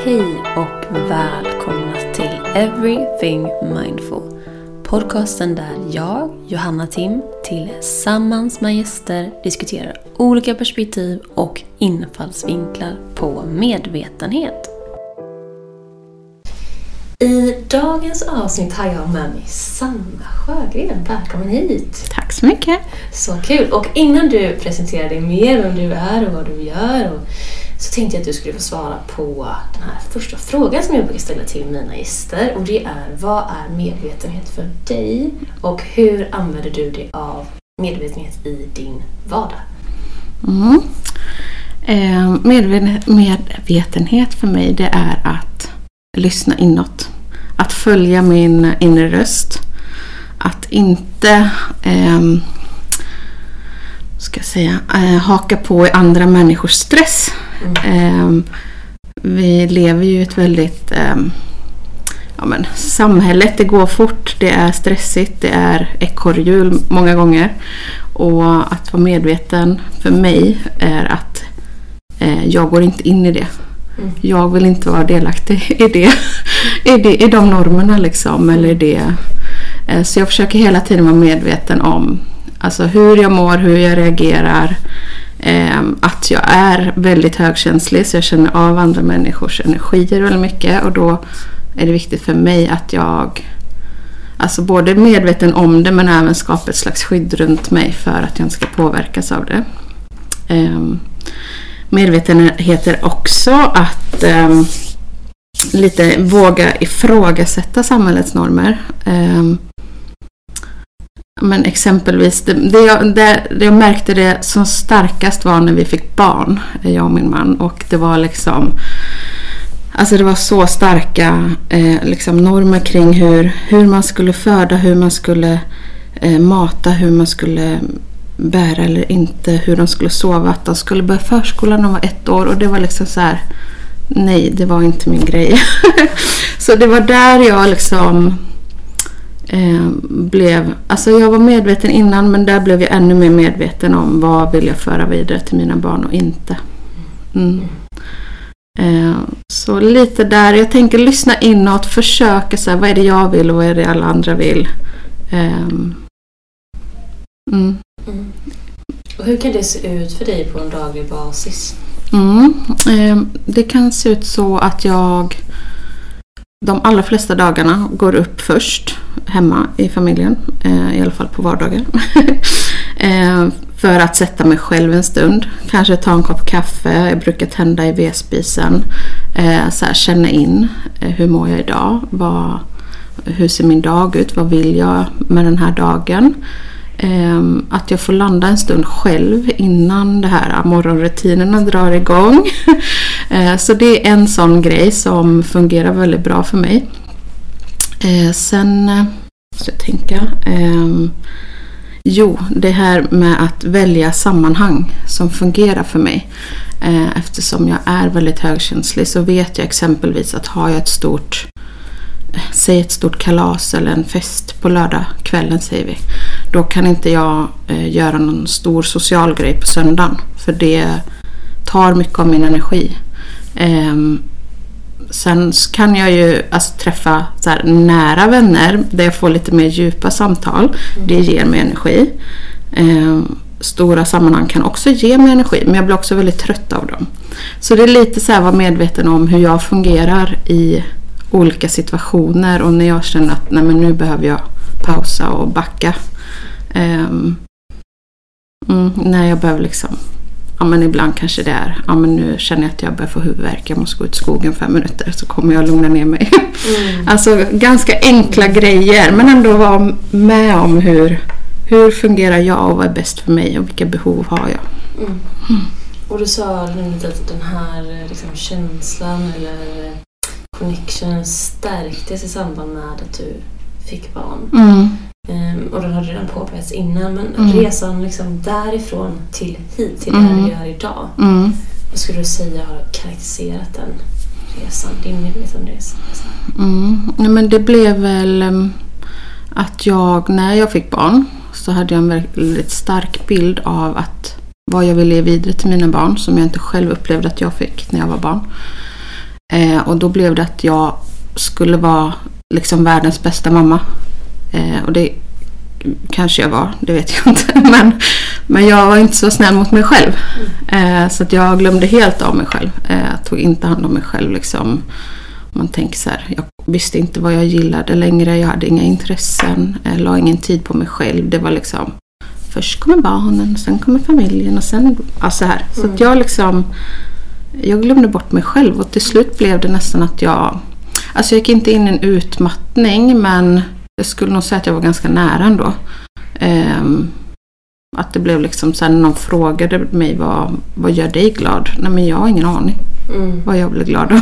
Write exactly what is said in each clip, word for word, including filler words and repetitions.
Hej och välkomna till Everything Mindful. Podcasten där jag, Johanna Tim, tillsammans med gäster diskuterar olika perspektiv och infallsvinklar på medvetenhet. I dagens avsnitt har jag med mig Sanna Sjögren. Välkommen hit! Tack så mycket! Så kul! Och innan du presenterar dig mer vem du är och vad du gör och så tänkte jag att du skulle få svara på den här första frågan som jag brukar ställa till mina gäster. Och det är, vad är medvetenhet för dig? Och hur använder du dig av medvetenhet i din vardag? Mm. Eh, medvetenhet för mig, det är att lyssna inåt. Att följa min inre röst. Att inte eh, ska jag säga, eh, haka på i andra människors stress. Mm. Eh, vi lever ju i ett väldigt eh, ja, men, samhället, det går fort, det är stressigt, det är ekorrhjul många gånger. Och att vara medveten för mig är att eh, jag går inte in i det. Mm. Jag vill inte vara delaktig i det, i, det, i de normerna liksom, eller det. Eh, så jag försöker hela tiden vara medveten om alltså hur jag mår, hur jag reagerar. Eh, att jag är väldigt högkänslig, så jag känner av andra människors energier väldigt mycket. Och då är det viktigt för mig att jag alltså både är medveten om det, men även skapar ett slags skydd runt mig för att jag inte ska påverkas av det. Eh, medvetenhet är också att eh, lite våga ifrågasätta samhällets normer. Eh, Men exempelvis, det, det, jag, det, det jag märkte det som starkast var när vi fick barn, jag och min man. Och det var liksom, alltså det var så starka eh, liksom normer kring hur, hur man skulle föda, hur man skulle eh, mata, hur man skulle bära eller inte, hur de skulle sova. Att de skulle börja förskolan när de var ett år, och det var liksom så här, nej, det var inte min grej. Så det var där jag liksom Eh, blev, alltså jag var medveten innan, men där blev jag ännu mer medveten om vad vill jag föra vidare till mina barn och inte. Mm. Eh, så lite där, jag tänker lyssna inåt, försöka så här, vad är det jag vill och vad är det alla andra vill. Eh, mm. Mm. Och hur kan det se ut för dig på en daglig basis? Mm. Eh, det kan se ut så att jag de allra flesta dagarna går upp först hemma i familjen, eh, i alla fall på vardagar. eh, för att sätta mig själv en stund. Kanske ta en kopp kaffe, jag brukar tända i vedspisen. Eh, så här, känna in, eh, hur mår jag idag? Vad, hur ser min dag ut? Vad vill jag med den här dagen? Eh, att jag får landa en stund själv innan det här morgonrutinerna drar igång. eh, så det är en sån grej som fungerar väldigt bra för mig. Eh, sen eh, ska jag tänka eh, jo, det här med att välja sammanhang som fungerar för mig. Eh, eftersom jag är väldigt högkänslig, så vet jag exempelvis att har jag ett stort säg ett stort kalas eller en fest på lördag kvällen, säger vi, då kan inte jag eh, göra någon stor social grej på söndagen, för det tar mycket av min energi. Eh, sen kan jag ju alltså träffa så här nära vänner där jag får lite mer djupa samtal. Mm. Det ger mig energi. Eh, stora sammanhang kan också ge mig energi, men jag blir också väldigt trött av dem. Så det är lite så här att vara medveten om hur jag fungerar i olika situationer, och när jag känner att nej, men nu behöver jag pausa och backa. Um, mm, när jag behöver liksom, ja men ibland kanske det är, ja men nu känner jag att jag börjar få huvudvärk, jag måste gå ut i skogen fem minuter, så kommer jag lugna ner mig. Mm. Alltså ganska enkla grejer, men ändå vara med om hur, hur fungerar jag och vad är bäst för mig och vilka behov har jag. Mm. Mm. Och du sa lite att den här liksom, känslan eller connection stärktes i samband med att du fick barn. Mm. Um, och den hade redan påbörjats innan, men mm. resan liksom därifrån till hit, till mm. där du gör idag. Mm. Vad skulle du säga har karaktäriserat den resan, din medvetenhetsresa? Mm. Nej, men det blev väl um, att jag, när jag fick barn, så hade jag en väldigt stark bild av att vad jag ville ge vidare till mina barn, som jag inte själv upplevde att jag fick när jag var barn. Eh, och då blev det att jag skulle vara liksom världens bästa mamma. Eh, och det kanske jag var, det vet jag inte. Men, men jag var inte så snäll mot mig själv. Eh, så att jag glömde helt av mig själv. Eh, jag tog inte hand om mig själv liksom. Man tänker så här, jag visste inte vad jag gillade längre. Jag hade inga intressen. Jag la ingen tid på mig själv. Det var liksom, först kommer barnen, sen kommer familjen och sen, ja, så här. Så att jag liksom, jag glömde bort mig själv. Och till slut blev det nästan att jag, alltså jag gick inte in i en utmattning, men jag skulle nog säga att jag var ganska nära ändå. Um, att det blev liksom så här, någon frågade mig, vad, vad gör dig glad? Nej, men jag har ingen aning mm. vad jag blir glad av.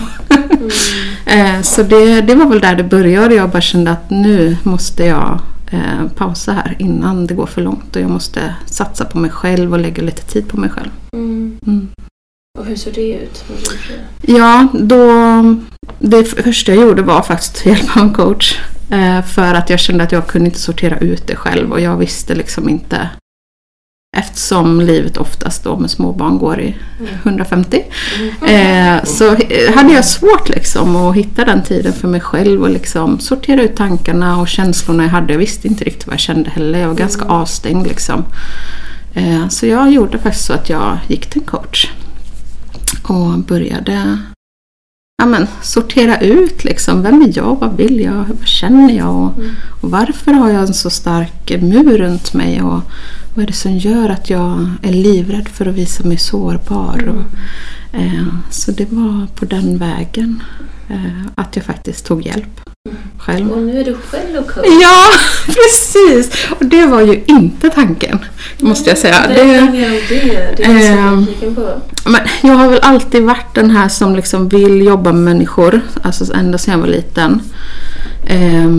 mm. uh, så det, det var väl där det började. Jag bara kände att nu måste jag uh, pausa här innan det går för långt. Och jag måste satsa på mig själv och lägga lite tid på mig själv. Mm. Mm. Och hur såg det ut? Ja, då, det första jag gjorde var faktiskt att hjälpa en coach. Uh, för att jag kände att jag kunde inte sortera ut det själv. Och jag visste liksom inte, eftersom livet oftast då med småbarn går i hundrafemtio. Mm. Eh, så hade jag svårt liksom att hitta den tiden för mig själv och liksom sortera ut tankarna och känslorna jag hade. Jag visste inte riktigt vad jag kände heller. Jag var ganska mm. avstängd liksom. Eh, så jag gjorde faktiskt så att jag gick till en coach och började ja, men, sortera ut liksom, vem är jag, vad vill jag, vad känner jag och, mm. och varför har jag en så stark mur runt mig och vad är det som gör att jag är livrädd för att visa mig sårbar. Mm. Och, eh, så det var på den vägen eh, att jag faktiskt tog hjälp mm. själv. Och nu är du själv och coach. Ja, precis. Och det var ju inte tanken, måste jag säga. Det, det, det, det är eh, på. Men jag har väl alltid varit den här som liksom vill jobba med människor. Alltså ända sedan jag var liten. Eh,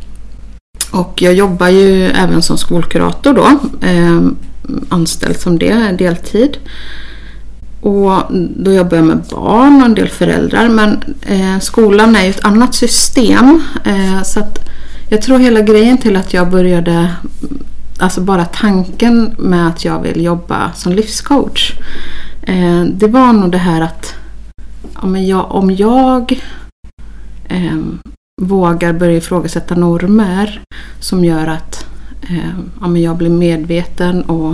Och jag jobbar ju även som skolkurator då, eh, anställd som det, deltid. Och då jobbar jag med barn och en del föräldrar. Men eh, skolan är ju ett annat system. Eh, så att jag tror hela grejen till att jag började, alltså bara tanken med att jag vill jobba som livscoach. Eh, det var nog det här att ja, men jag, om jag... Eh, vågar börja ifrågasätta normer som gör att eh, ja, men jag blir medveten och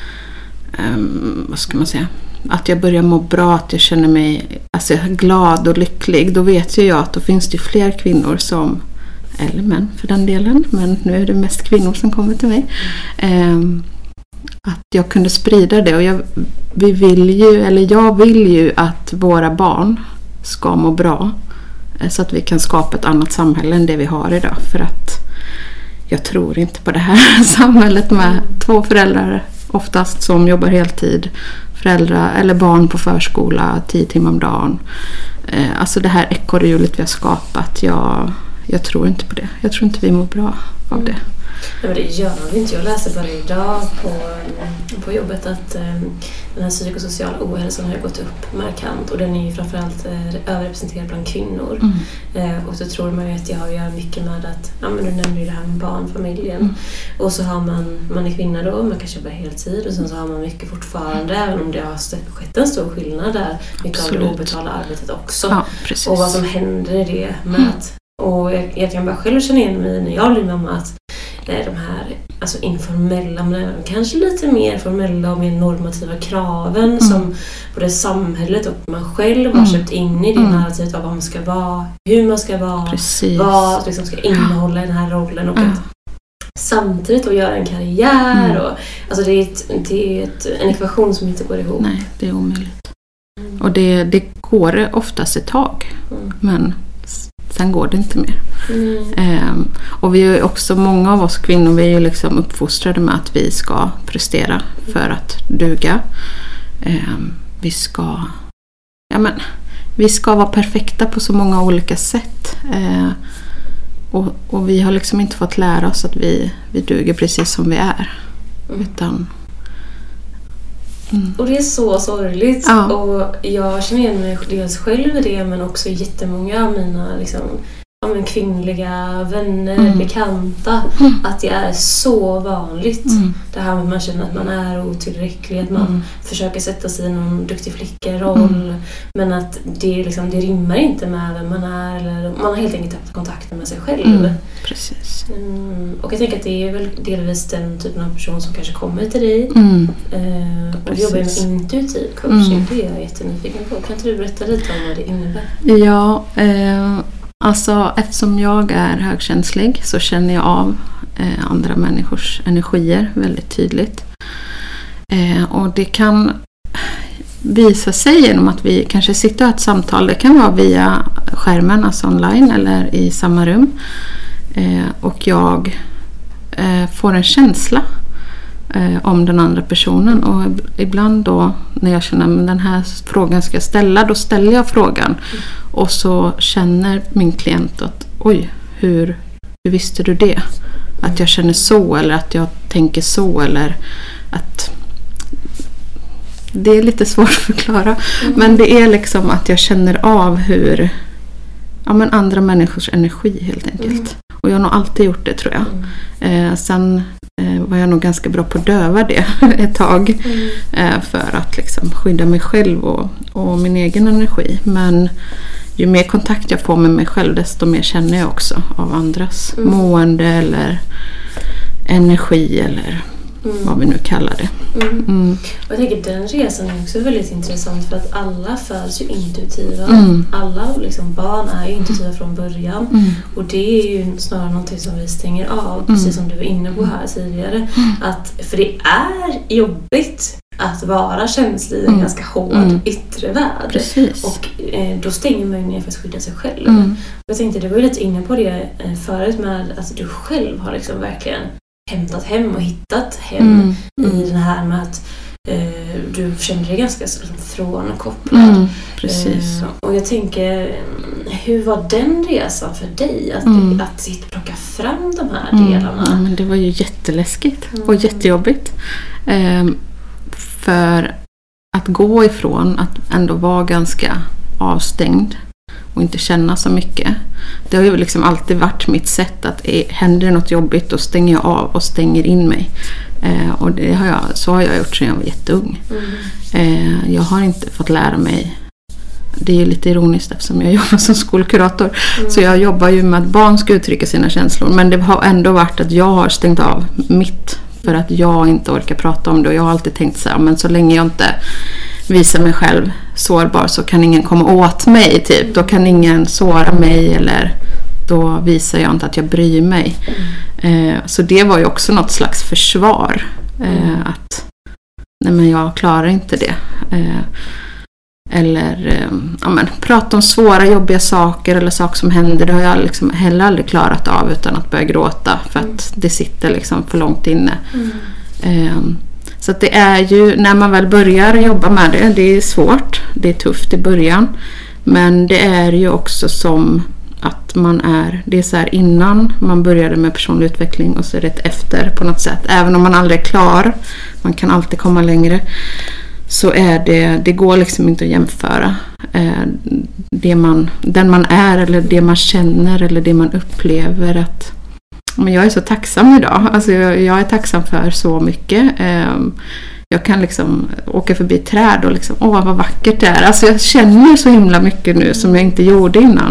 eh, vad ska man säga, att jag börjar må bra, att jag känner mig alltså, glad och lycklig. Då vet ju jag att då finns det fler kvinnor som, eller män för den delen, men nu är det mest kvinnor som kommer till mig, eh, att jag kunde sprida det. Och jag, vi vill ju, eller jag vill ju att våra barn ska må bra. Så att vi kan skapa ett annat samhälle än det vi har idag. För att jag tror inte på det här samhället med två föräldrar oftast som jobbar heltid. Föräldrar eller barn på förskola tio timmar om dagen. Alltså det här ekorrhjulet vi har skapat. Jag, jag tror inte på det. Jag tror inte vi mår bra av det. Ja, men det gör vi inte. Jag läser bara idag på, på jobbet att um, den här psykosociala ohälsan har gått upp markant och den är ju framförallt uh, överrepresenterad bland kvinnor. Mm. Uh, och så tror man ju att jag har att göra mycket med att, ja men du nämnde ju det här med barnfamiljen. Mm. Och så har man, man är kvinna då, man kan jobba heltid och sen så har man mycket fortfarande, även om det har skett en stor skillnad där, mycket av det obetalda arbetet också. Ja, och vad som händer i det med mm. att, och jag, jag kan bara själv känna igen mig när jag blir mamma att det är de här alltså informella, men kanske lite mer formella och mer normativa kraven mm. som både samhället och man själv har mm. köpt in i det mm. narrativet av vad man ska vara, hur man ska vara, Precis. vad liksom ska innehålla i den här rollen och mm. att samtidigt att göra en karriär mm. och alltså det är, ett, det är ett, en ekvation som inte går ihop. Nej, det är omöjligt. Mm. Och det, det går oftast ett tag, mm. men sen går det inte mer. Mm. Ehm, och vi är ju också, många av oss kvinnor, vi är ju liksom uppfostrade med att vi ska prestera för att duga. Ehm, vi ska ja men, vi ska vara perfekta på så många olika sätt. Ehm, och, och vi har liksom inte fått lära oss att vi, vi duger precis som vi är. Mm. Utan Mm. Och det är så sorgligt. Ja. Och jag känner igen mig dels själv i det, men också jättemånga av mina liksom, ja, men kvinnliga vänner, mm. bekanta, mm. att det är så vanligt. Mm. Det här med att man känner att man är otillräcklig, att man mm. försöker sätta sig i någon duktig flicka-roll, mm. men att det, liksom, det rimmar inte med vem man är, eller man har helt enkelt tappat kontakten med sig själv. Mm. Precis. Mm. Och jag tänker att det är väl delvis den typen av person som kanske kommer till dig mm. eh, och jobbar med intuitiv coaching. Mm. Det är jag jättenyfiken på. Kan inte du berätta lite om vad det innebär? Ja, eh, alltså eftersom jag är högkänslig så känner jag av eh, andra människors energier väldigt tydligt. Eh, och det kan visa sig genom att vi kanske sitter och har ett samtal. Det kan vara via skärmen, alltså online eller i samma rum. Eh, och jag eh, får en känsla eh, om den andra personen. Och ibland då när jag känner att den här frågan ska jag ställa, då ställer jag frågan. Mm. Och så känner min klient att oj, hur, hur visste du det? Att jag känner så, eller att jag tänker så, eller att... Det är lite svårt att förklara. Mm. Men det är liksom att jag känner av hur... Ja, men andra människors energi helt enkelt. Mm. Och jag har nog alltid gjort det, tror jag. Mm. Eh, sen eh, var jag nog ganska bra på att döva det ett tag. Mm. Eh, för att liksom skydda mig själv och, och min egen energi. Men ju mer kontakt jag får med mig själv, desto mer känner jag också av andras mm. mående eller energi eller... Mm. vad vi nu kallar det. Mm. Mm. Och jag tänker den resan är också väldigt intressant, för att alla föds ju intuitiva. Mm. Alla liksom, barn är ju intuitiva från början. Mm. Och det är ju snarare någonting som vi stänger av, mm. precis som du var inne på här tidigare. Mm. Att, för det är jobbigt att vara känslig i en mm. ganska hård mm. yttre värld. Precis. Och eh, då stänger man ju ner för att skydda sig själv. Mm. Jag tänkte, du var ju lite inne på det eh, förut med att du själv har liksom verkligen hämtat hem och hittat hem mm. Mm. i det här med att eh, du känner dig ganska liksom, frånkopplad. Mm. Precis. Eh, och jag tänker, hur var den resan för dig? Att, mm. att sitta plocka fram de här mm. delarna? Ja, men det var ju jätteläskigt mm. och jättejobbigt. Eh, för att gå ifrån att ändå vara ganska avstängd och inte känna så mycket. Det har ju liksom alltid varit mitt sätt att är, händer något jobbigt och stänger jag av och stänger in mig. Eh, och det har jag, så har jag gjort sedan jag var jätteung. Mm. Eh, jag har inte fått lära mig. Det är ju lite ironiskt eftersom jag jobbar som skolkurator. Mm. Så jag jobbar ju med att barn ska uttrycka sina känslor. Men det har ändå varit att jag har stängt av mitt. För att jag inte orkar prata om det. Och jag har alltid tänkt så här, men så länge jag inte visar mig själv sårbar så kan ingen komma åt mig typ. Då kan ingen såra mig, eller då visar jag inte att jag bryr mig. Mm. Eh, så det var ju också något slags försvar. Eh, mm. Att nej, men jag klarar inte det. Eh, eller eh, ja, men, prata om svåra, jobbiga saker eller saker som händer. Det har jag liksom heller aldrig klarat av utan att börja gråta. För mm. att det sitter liksom för långt inne. Mm. Eh, Så att det är ju, när man väl börjar jobba med det, det är svårt, det är tufft i början. Men det är ju också som att man är, det är så här innan man började med personlig utveckling och så är det ett efter på något sätt. Även om man aldrig är klar, man kan alltid komma längre, så är det, det går liksom inte att jämföra eh, det man, den man är eller det man känner eller det man upplever att... Men jag är så tacksam idag. Alltså jag, jag är tacksam för så mycket. Jag kan liksom åka förbi träd och liksom, åh vad vackert det är. Alltså jag känner så himla mycket nu som jag inte gjorde innan.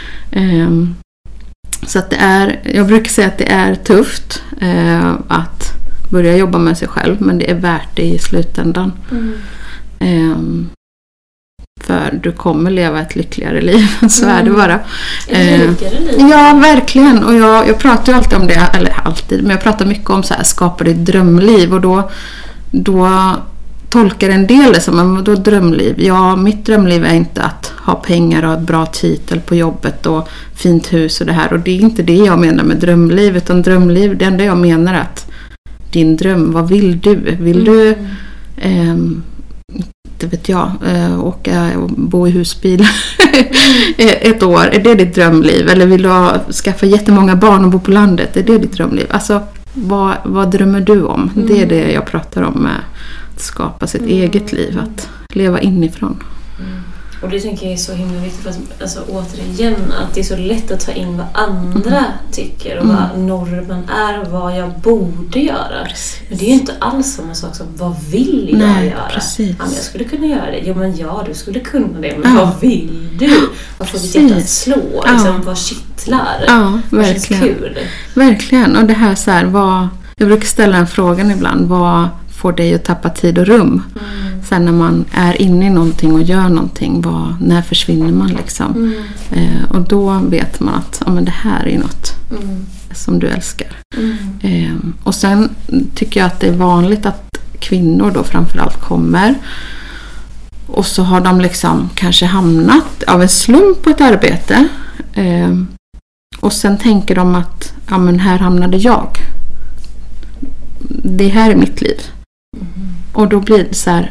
Så att det är, jag brukar säga att det är tufft att börja jobba med sig själv. Men det är värt det i slutändan. Mm. För du kommer leva ett lyckligare liv. Så mm. är det bara. Ett lyckligare liv? Ja, verkligen. Och jag, jag pratar ju alltid om det. Eller alltid. Men jag pratar mycket om så här, skapa ditt drömliv. Och då, då tolkar en del det som en då drömliv. Ja, mitt drömliv är inte att ha pengar och ett bra titel på jobbet och fint hus och det här. Och det är inte det jag menar med drömliv. Utan drömliv, det enda jag menar är att din dröm, vad vill du? Vill du... Mm. Eh, det vet jag, äh, åka och bo i husbil ett år, är det ditt drömliv? Eller vill du ha, skaffa jättemånga barn och bo på landet, är det ditt drömliv? Alltså, vad, vad drömmer du om? Mm. Det är det jag pratar om med att skapa sitt mm. eget liv, att leva inifrån. Mm. Och det tänker jag är så himla viktigt för att, alltså, återigen, att det är så lätt att ta in vad andra mm. tycker och mm. vad normen är och vad jag borde göra. Precis. Men det är ju inte alls samma sak som vad vill jag Nej, göra? Precis. Ja, men jag skulle kunna göra det. Jo, men ja, du skulle kunna det. Men ja. vad vill du? Vad får ditt hjärta att slå? Ja. Liksom, vad kittlar? Ja, verkligen. Vad känns kul? Verkligen. Och det här så här, vad, jag brukar ställa den frågan ibland, vad får dig att tappa tid och rum? Mm. Sen när man är inne i någonting och gör någonting, vad, när försvinner man liksom? Mm. Eh, och då vet man att ja, men det här är något mm. som du älskar. Mm. Eh, och sen tycker jag att det är vanligt att kvinnor då framförallt kommer och så har de liksom kanske hamnat av en slump på ett arbete. Eh, och sen tänker de att ja, men här hamnade jag. Det här är mitt liv. Mm. Och då blir det så här,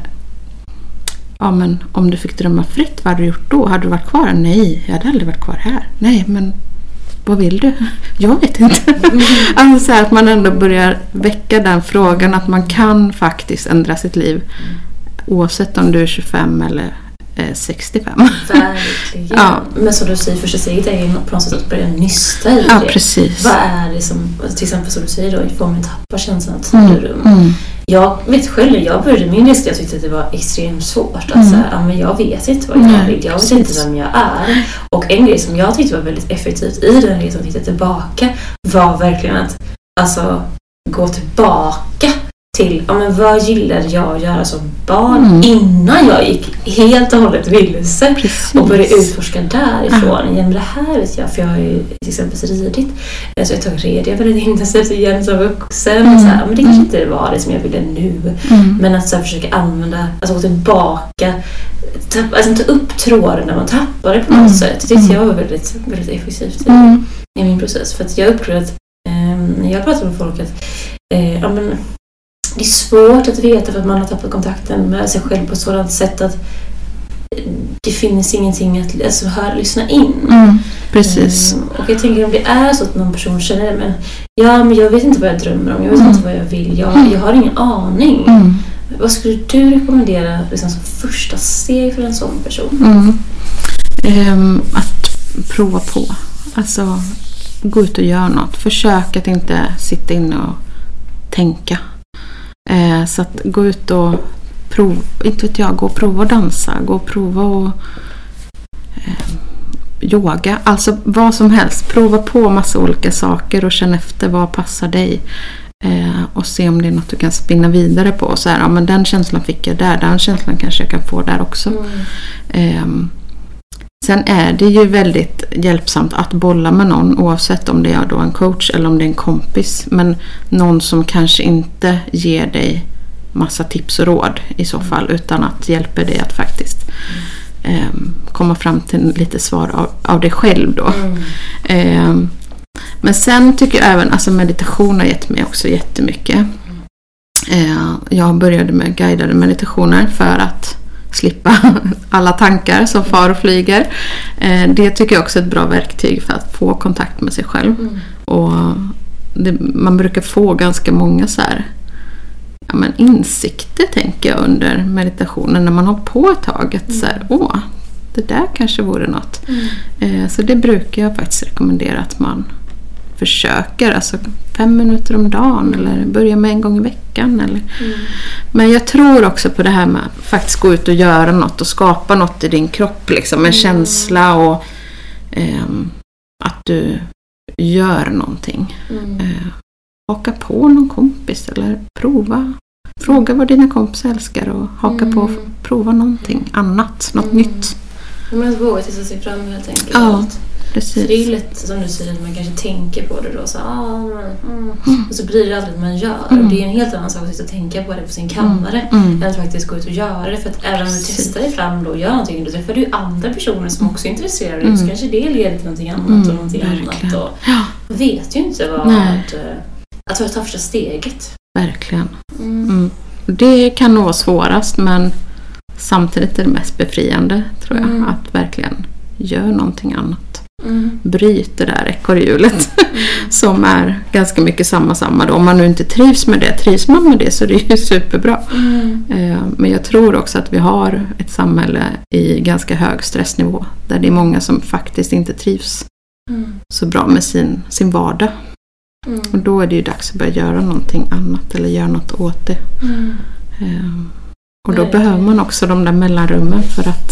ja men om du fick drömma fritt, vad hade du gjort då? Hade du varit kvar? Nej, jag hade aldrig varit kvar här. Nej, men vad vill du? Jag vet inte. Mm. Alltså så här, att man ändå börjar väcka den frågan att man kan faktiskt ändra sitt liv oavsett om du är tjugofem eller sextiofem. Verkligen. Ja. Men som du säger, första steget är ju på något sätt att börja nysta i ja, det. Precis. Vad är det som, till exempel som du säger då, får mig tappa känslan av tid mm. och rum. Mm. Jag vet själv, jag började min resa, jag tyckte att det var extremt svårt. Att mm. säga, ja, men jag vet inte vad jag Nej, vill, jag vet precis. inte vem jag är. Och en grej som jag tyckte var väldigt effektivt i den resan, titta tillbaka, var verkligen att alltså, gå tillbaka till, ja men vad gillade jag att göra som barn mm. innan jag gick helt och hållet vilse och började utforska därifrån. Ja. Men det här vet jag, för jag har ju till exempel ridit. Så jag tog red jag väldigt intensivt igen som vuxen. Mm. Så här, men det kanske inte var det som jag ville nu. Mm. Men att så här, försöka använda, alltså gå tillbaka, tapp, alltså ta upp tråden när man tappar det på något mm. sätt. Det tyckte jag var väldigt, väldigt effektivt i, mm. i min process. För att jag upplevde att eh, när jag pratar med folk att eh, ja men det är svårt att veta för att man har tappat kontakten med sig själv på ett sådant sätt att det finns ingenting att alltså, höra, lyssna in. Mm, precis. Mm, och jag tänker om det är så att någon person känner men ja, men jag vet inte vad jag drömmer om, jag vet mm. inte vad jag vill, jag, jag har ingen aning. Mm. Vad skulle du rekommendera liksom, som första steg för en sån person? Mm. Um, att prova på. Alltså gå ut och göra något. Försök att inte sitta inne och tänka. Eh, så att gå ut och prova, inte vet jag, gå och prova att dansa, gå och prova och eh, yoga, alltså vad som helst, prova på massa olika saker och känna efter vad passar dig eh, och se om det är något du kan spinna vidare på, så här, ja men den känslan fick jag där, den känslan kanske jag kan få där också. Mm. Eh, sen är det ju väldigt hjälpsamt att bolla med någon, oavsett om det är då en coach eller om det är en kompis, men någon som kanske inte ger dig massa tips och råd i så fall, utan att hjälpa dig att faktiskt mm. eh, komma fram till lite svar av, av dig själv då. Mm. Eh, men sen tycker jag även, alltså meditation har gett mig också jättemycket. Eh, jag började med guidade meditationer för att slippa alla tankar som far och flyger. Eh, det tycker jag också är ett bra verktyg för att få kontakt med sig själv. Mm. Och det, man brukar få ganska många så här, ja, men insikter tänker jag under meditationen när man har på ett tag. Att mm. så här, åh, det där kanske vore något. Mm. Eh, så det brukar jag faktiskt rekommendera att man försöker, alltså fem minuter om dagen eller börja med en gång i veckan eller. Mm. Men jag tror också på det här med att faktiskt gå ut och göra något och skapa något i din kropp liksom, en mm. känsla och eh, att du gör någonting. Mm. Eh, haka på någon kompis eller prova, fråga vad dina kompisar älskar och haka mm. på och prova någonting annat, något mm. nytt. Men att våga titta sig fram helt enkelt. Ja. Precis. För det är ju lätt, som du säger, att man kanske tänker på det då så, ah, mm, mm. och så blir det aldrig att man gör. Mm. Och det är en helt annan sak att sitta och tänka på det på sin kammare mm. än att faktiskt gå ut och göra det. För att även om du testar dig fram då och gör någonting, då träffar du andra personer som också är intresserade mm. så kanske det leder till någonting annat mm. och någonting Verkligen. annat. Och ja. vet ju inte vad att, att ta första steget. Verkligen. Mm. Mm. Det kan nog vara svårast, men samtidigt är det mest befriande tror jag, mm. att verkligen göra någonting annat. Mm. Bryt det där ekorrhjulet mm. som är ganska mycket samma samma då. Om man nu inte trivs med det, trivs man med det så det är ju superbra. Mm. Eh, men jag tror också att vi har ett samhälle i ganska hög stressnivå där det är många som faktiskt inte trivs mm. så bra med sin, sin vardag. Mm. Och då är det ju dags att börja göra någonting annat eller göra något åt det. Mm. Eh, och då Nej. behöver man också de där mellanrummen för att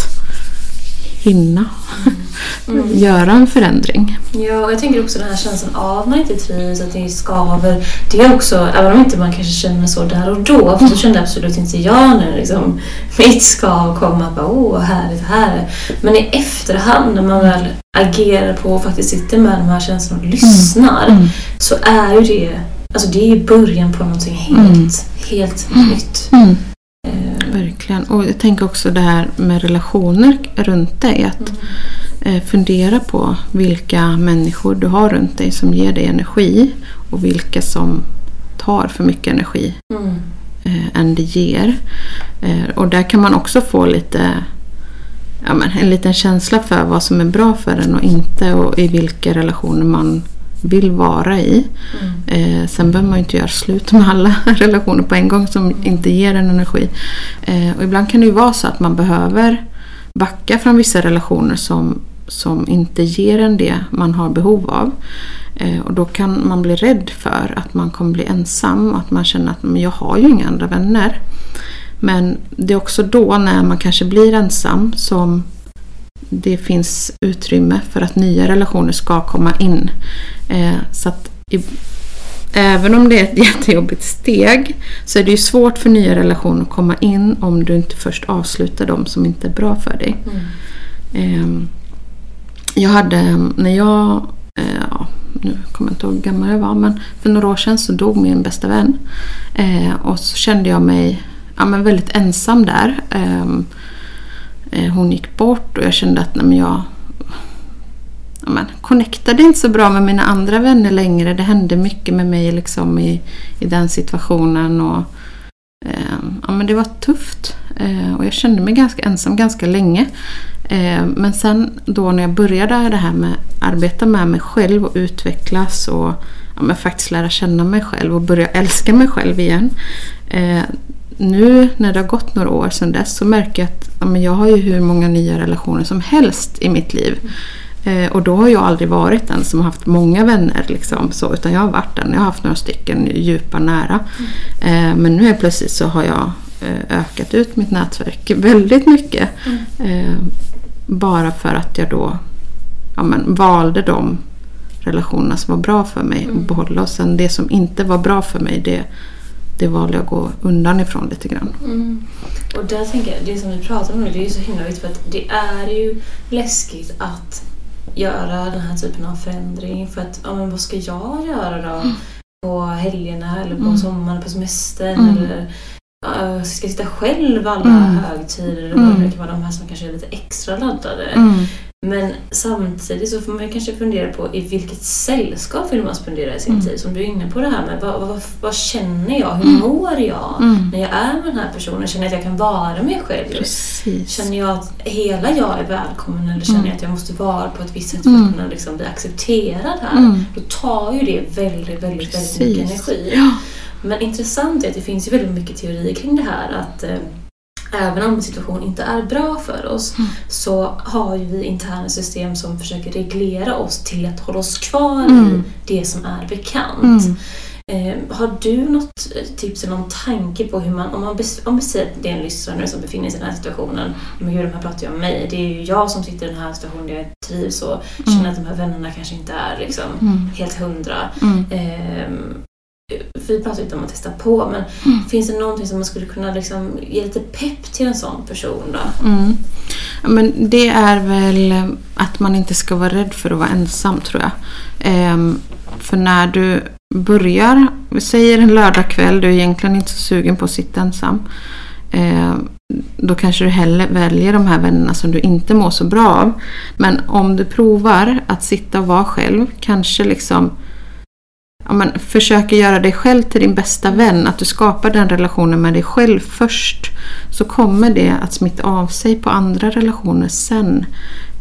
hinna mm. göra en förändring. Ja, och jag tänker också den här känslan av att man inte trivs, att det skaver. Det är också, även om inte man kanske känner så där och då, för så kände absolut inte jag när liksom, mitt skav kommer att bara, åh vad härligt här är. Men i efterhand när man väl agerar på och faktiskt sitter med de här känslorna och lyssnar mm. så är ju det, alltså det är ju början på någonting helt, mm. helt mm. nytt. Mm. Verkligen. Och jag tänker också det här med relationer runt dig. Att mm. fundera på vilka människor du har runt dig som ger dig energi. Och vilka som tar för mycket energi mm. eh, än det ger. Eh, och där kan man också få lite, ja, men, en liten känsla för vad som är bra för en och inte. Och i vilka relationer man vill vara i. Mm. Eh, sen behöver man ju inte göra slut med alla relationer på en gång som inte ger en energi. Eh, och ibland kan det ju vara så att man behöver backa från vissa relationer som, som inte ger en det man har behov av. Eh, och då kan man bli rädd för att man kommer bli ensam och att man känner att men jag har ju inga andra vänner. Men det är också då när man kanske blir ensam som det finns utrymme för att nya relationer ska komma in. Eh, så att i, även om det är ett jättejobbigt steg så är det ju svårt för nya relationer att komma in om du inte först avslutar dem som inte är bra för dig. Mm. Eh, jag hade, när jag, eh, ja, nu kommer jag inte ihåg hur gammal jag var, men för några år sedan så dog min bästa vän. Eh, och så kände jag mig ja, men väldigt ensam där. Eh, Hon gick bort och jag kände att nej, men jag ja, men, connectade inte så bra med mina andra vänner längre. Det hände mycket med mig liksom i, i den situationen. Och, eh, ja, men det var tufft eh, och jag kände mig ganska ensam ganska länge. Eh, men sen då när jag började det här med att arbeta med mig själv och utvecklas och ja, men faktiskt lära känna mig själv och börja älska mig själv igen. Eh, Nu när det har gått några år sedan dess så märker jag att ja, men jag har ju hur många nya relationer som helst i mitt liv. Mm. Eh, och då har jag aldrig varit den som har haft många vänner liksom, så, utan jag har varit den. Jag har haft några stycken djupa nära. Mm. Eh, men nu är plötsligt så har jag eh, ökat ut mitt nätverk väldigt mycket. Mm. Eh, bara för att jag då ja, men, valde de relationerna som var bra för mig mm. och behålla. Och sen det som inte var bra för mig det Det valde jag att gå undan ifrån lite grann. Mm. Och där tänker jag, det som vi pratar om nu, det är ju så himla viktigt för att det är ju läskigt att göra den här typen av förändring. För att, ja men vad ska jag göra då? Mm. På helgerna eller på mm. sommaren, på semestern mm. eller uh, ska jag sitta själv alla mm. högtider och mm. det vara de här som kanske är lite extra laddade. Mm. Men samtidigt så får man kanske fundera på i vilket sällskap vill man spendera i sin mm. tid. Som du är inne på det här med vad, vad, vad känner jag, hur mm. mår jag mm. när jag är med den här personen. Känner jag att jag kan vara mig själv? Precis. Känner jag att hela jag är välkommen eller känner jag att jag måste vara på ett visst sätt för att kunna liksom bli accepterad här? Mm. Då tar ju det väldigt, väldigt, Precis. väldigt mycket energi. Ja. Men intressant är att det finns ju väldigt mycket teorier kring det här att eh, även om situationen inte är bra för oss mm. så har ju vi interna system som försöker reglera oss till att hålla oss kvar mm. i det som är bekant. Mm. Eh, har du något tips eller någon tanke på hur man, om man om vi säger att det är en lyssnare som befinner sig i den här situationen, men gud, de här pratar ju om mig, det är ju jag som sitter i den här situationen där jag trivs och mm. känner att de här vännerna kanske inte är liksom mm. helt hundra. Mm. Eh, vi pratar inte om att testa på, men mm. finns det någonting som man skulle kunna liksom ge lite pepp till en sån person då? Mm. Men det är väl att man inte ska vara rädd för att vara ensam, tror jag. Ehm, för när du börjar, vi säger en lördagkväll, du är egentligen inte så sugen på att sitta ensam. Ehm, då kanske du hellre väljer de här vännerna som du inte mår så bra av. Men om du provar att sitta och vara själv, kanske liksom ja, men försöker göra dig själv till din bästa vän, att du skapar den relationen med dig själv först, så kommer det att smitta av sig på andra relationer sen.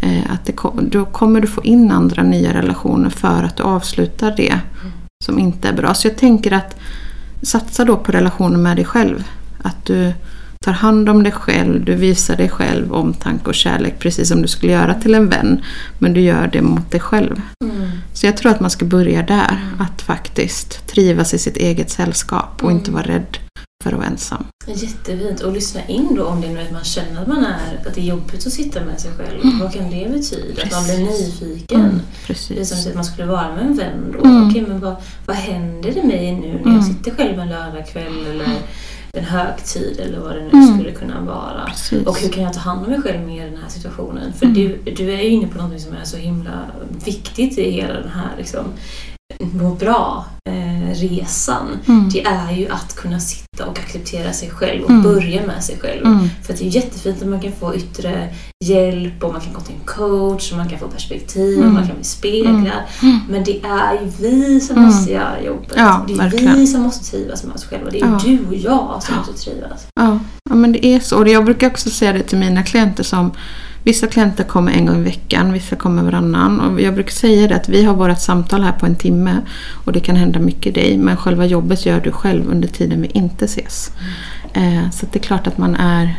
Eh, att det, då kommer du få in andra nya relationer för att du avslutar det mm. som inte är bra. Så jag tänker att satsa då på relationer med dig själv. Att du tar hand om dig själv, du visar dig själv omtanke och kärlek precis som du skulle göra till en vän. Men du gör det mot dig själv. Mm. Så jag tror att man ska börja där. Mm. Att faktiskt trivas i sitt eget sällskap och mm. inte vara rädd för att vara ensam. Jättefint. Och lyssna in då om det är nu att man känner att man är att det är jobbigt att sitta med sig själv. Mm. Vad kan det betyda? Precis. Att man blir nyfiken. Mm. Precis. Det är som att man skulle vara med en vän då. Mm. Okej, men vad, vad händer i mig nu när mm. jag sitter själv en lördagkväll eller en högtid eller vad det nu mm. skulle kunna vara. Precis. Och hur kan jag ta hand om mig själv mer i den här situationen? För mm. du, du är ju inne på något som är så himla viktigt i hela den här liksom, må bra eh, resan. Mm. Det är ju att kunna sitta och acceptera sig själv och mm. börja med sig själv. Mm. För det är jättefint att man kan få yttre hjälp och man kan gå till en coach och man kan få perspektiv mm. och man kan bli speglad. Mm. Men det är ju vi som mm. måste göra jobbet. Ja, det är verkligen. Vi som måste trivas med oss själva. Det är ja. du och jag som måste trivas. Ja. Ja, men det är så. Och jag brukar också säga det till mina klienter som vissa klienter kommer en gång i veckan, vissa kommer varannan. Och jag brukar säga det att vi har vårat samtal här på en timme och det kan hända mycket dig. Men själva jobbet gör du själv under tiden vi inte ses. Mm. Eh, så det är klart att man är...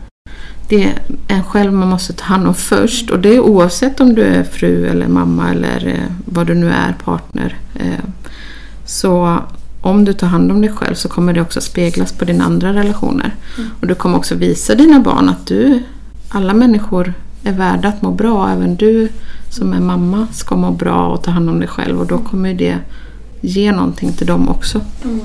Det är en själv man måste ta hand om först. Och det är oavsett om du är fru eller mamma eller eh, vad du nu är, partner. Eh, så om du tar hand om dig själv så kommer det också speglas på dina andra relationer. Mm. Och du kommer också visa dina barn att du... Alla människor är värda att må bra. Även du som är mamma ska må bra och ta hand om dig själv. Och då kommer det ge någonting till dem också. Mm.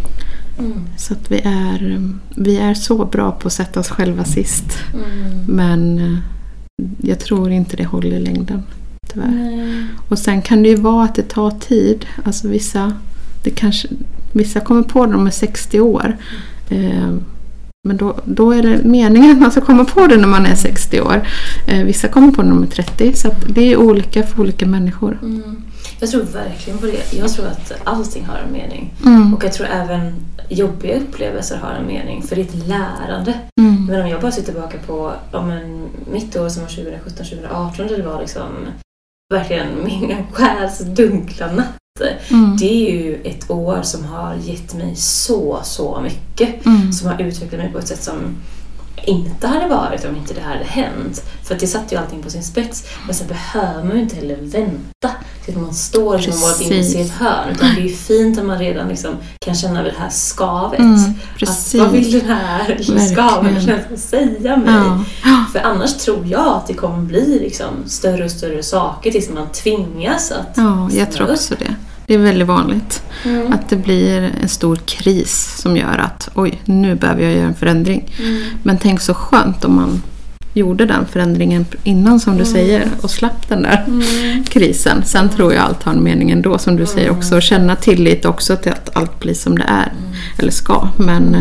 Mm. Så att vi är, vi är så bra på att sätta oss själva sist. Mm. Men jag tror inte det håller i längden. Tyvärr. Mm. Och sen kan det ju vara att det tar tid. Alltså vissa, det kanske, vissa kommer på det när de är sextio år. Mm. Men då, då är det meningen att man ska komma på det när man är sextio år. Eh, vissa kommer på det när de är trettio. Så att det är olika för olika människor. Mm. Jag tror verkligen på det. Jag tror att allting har en mening. Mm. Och jag tror även jobbiga upplevelser har en mening. För det är ett lärande. Mm. Men om jag bara sitter tillbaka på om en, mitt år som var tjugo sjutton tjugo arton. Det var liksom verkligen min själs dunkla natt. Mm. Det är ju ett år som har gett mig så, så mycket. Mm. Som har utvecklat mig på ett sätt som inte hade varit om inte det hade hänt. För att det satt ju allting på sin spets. Men sen behöver man ju inte heller vänta till att man står som varit inne i sitt hörn. Utan det är ju fint att man redan liksom kan känna det här skavet. Mm, att vad vill den här skavet säga mig? Ja. För annars tror jag att det kommer bli liksom större och större saker tills man tvingas att... Ja, jag tror också det. Det är väldigt vanligt mm. att det blir en stor kris som gör att oj, nu behöver jag göra en förändring. Mm. Men tänk så skönt om man gjorde den förändringen innan som du mm. säger och slapp den där mm. krisen. Sen mm. tror jag allt har en mening ändå som du mm. säger också. Och känna tillit också till att allt blir som det är. Mm. Eller ska. Men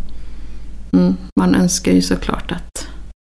mm, man önskar ju såklart att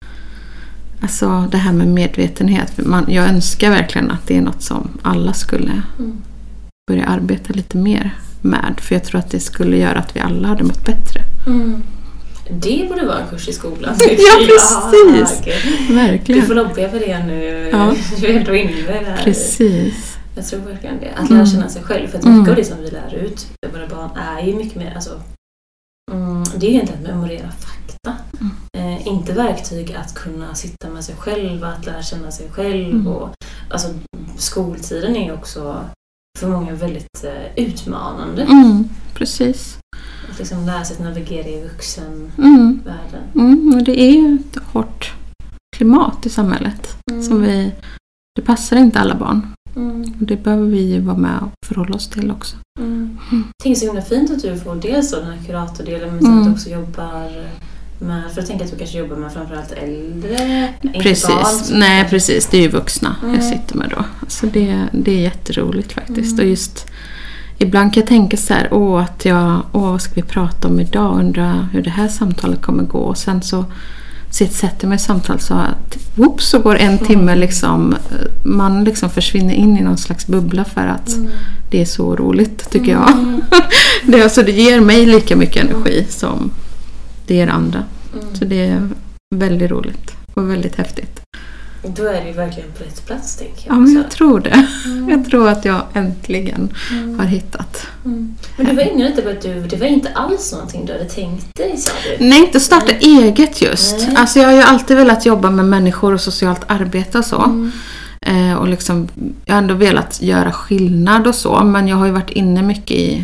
alltså det här med medvetenhet. Man, jag önskar verkligen att det är något som alla skulle... Mm. börja arbeta lite mer med. För jag tror att det skulle göra att vi alla hade mått bättre. Mm. Det borde vara en kurs i skolan. Ja, precis. Ja, okay. Verkligen. Du får lobba för det nu. Ja. Du är ändå inne med det här. Precis. Jag tror verkligen det. Att lära känna sig själv. För att mycket mm. av det som vi lär ut för våra barn är ju mycket mer... Alltså, mm, det är ju inte att memorera fakta. Mm. Eh, inte verktyg att kunna sitta med sig själv. Att lära känna sig själv. Mm. Och, alltså, skoltiden är ju också... för många väldigt uh, utmanande. Mm, precis. Att liksom lära sig att navigera i vuxenvärlden. Mm. Mm, och det är ju ett hårt klimat i samhället. Mm. Som vi, det passar inte alla barn. Mm. Och det behöver vi ju vara med och förhålla oss till också. Mm. Mm. Det är så himla fint att du får dels då den här kuratordelen men mm. att du också jobbar... Men för att tänka att du kanske jobbar med framförallt äldre, precis. Barn, Nej, precis. Det är ju vuxna mm. jag sitter med då. Så det, det är jätteroligt faktiskt. Mm. Och just ibland kan jag tänka så här, åh, att jag, åh, vad ska vi prata om idag? Undrar hur det här samtalet kommer gå. Och sen så sätter jag mig i samtal så att whoops, så går en timme liksom, man liksom försvinner in i någon slags bubbla för att mm. det är så roligt tycker jag. Mm. det, alltså, det ger mig lika mycket energi som det är andra. Mm. Så det är väldigt roligt och väldigt häftigt. Då är det ju verkligen på rätt plats, tänker jag. Ja, men jag tror det. Mm. Jag tror att jag äntligen mm. har hittat. Mm. Men du var inne lite på att du, det var inte alls någonting du hade tänkt dig, sa du? Nej, inte starta Nej. eget just. Nej. Alltså jag har ju alltid velat jobba med människor och socialt arbete och så. Mm. Eh, och liksom, jag har ändå velat göra skillnad och så. Men jag har ju varit inne mycket i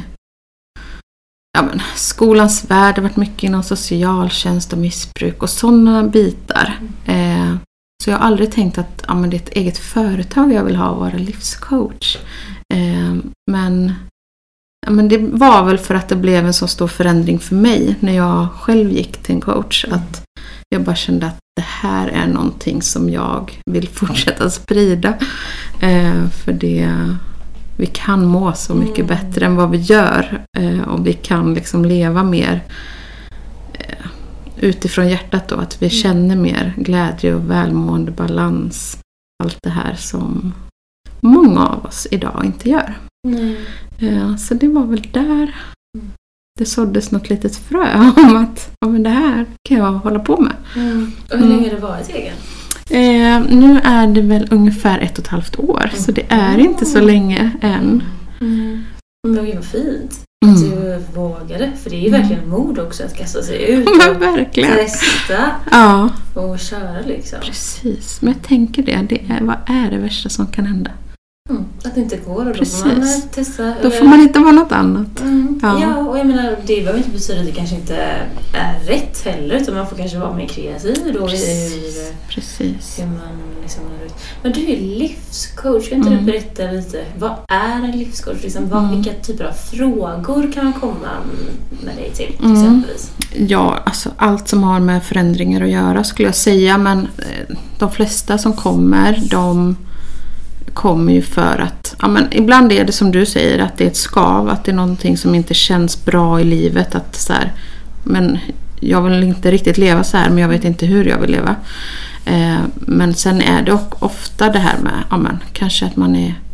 ja, men, skolans värld. Det har varit mycket inom socialtjänst och missbruk och sådana bitar. Mm. Eh, Så jag har aldrig tänkt att ja, men det är ett eget företag jag vill ha och vara livscoach. Eh, men, ja, men det var väl för att det blev en så stor förändring för mig när jag själv gick till en coach. Att jag bara kände att det här är någonting som jag vill fortsätta sprida. Eh, för det, vi kan må så mycket mm. bättre än vad vi gör. Eh, och vi kan liksom leva mer eh, utifrån hjärtat då, att vi mm. känner mer glädje och välmående, balans, allt det här som många av oss idag inte gör. Mm. Ja, så det var väl där det såddes något litet frö om att ja, men det här kan jag hålla på med. Mm. Och hur länge har det varit egen? Eh, nu är det väl ungefär ett och ett halvt år, mm. så det är inte så länge än. Mm. Men det var fint. Att du vågade, för det är ju verkligen mod också att kasta sig ut och verkligen. testa ja. och köra liksom. Precis, men jag tänker det, det är, vad är det värsta som kan hända? Mm, att det inte går och Precis. då får man testa. Då eller... får man inte vara något annat. Mm. Ja. ja, och jag menar, det behöver inte betyda att det kanske inte är rätt heller, utan man får kanske vara mer kreativ då. Precis. Hur, Precis. hur man liksom når ut. Men du är livscoach, kan inte mm. du berätta lite, vad är en livscoach? Liksom, vad, mm. vilka typer av frågor kan man komma med dig till, till mm. exempelvis? Ja, alltså allt som har med förändringar att göra skulle jag säga, men de flesta som kommer, de kommer ju för att, ja men ibland är det som du säger att det är ett skav, att det är någonting som inte känns bra i livet, att så här, men jag vill inte riktigt leva så här, men jag vet inte hur jag vill leva. Eh, men sen är det också ofta det här med, ja men kanske att man är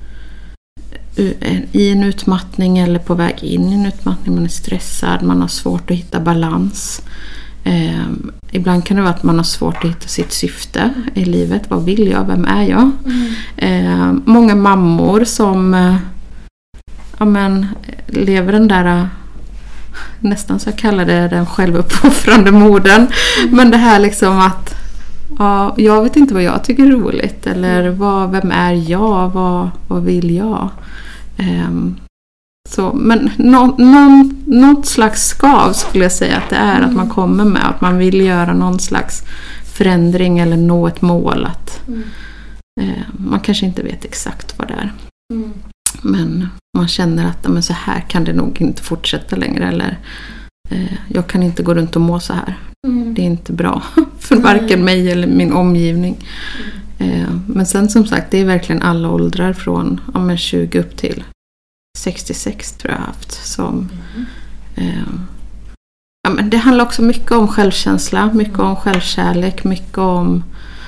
i en utmattning eller på väg in i en utmattning, man är stressad, man har svårt att hitta balans. Eh, ibland kan det vara att man har svårt att hitta sitt syfte i livet. Vad vill jag? Vem är jag? Mm. Eh, många mammor som eh, ja, men, lever den där eh, nästan så jag kallar det den självuppofrande modern. Mm. Men det här liksom att ja, jag vet inte vad jag tycker är roligt. Eller vad, vem är jag? Vad, vad vill jag? Eh, Så, men nå, någon, något slags skav skulle jag säga att det är, mm. att man kommer med att man vill göra någon slags förändring eller nå ett mål. Att, mm. eh, man kanske inte vet exakt vad det är. Mm. Men man känner att men så här kan det nog inte fortsätta längre. Eller eh, jag kan inte gå runt och må så här. Mm. Det är inte bra för varken mig eller min omgivning. Mm. Eh, men sen som sagt, det är verkligen alla åldrar från ja, men tjugo upp till sextiosex tror jag haft som mm. eh, ja, men det handlar också mycket om självkänsla, mycket mm. om självkärlek, mycket om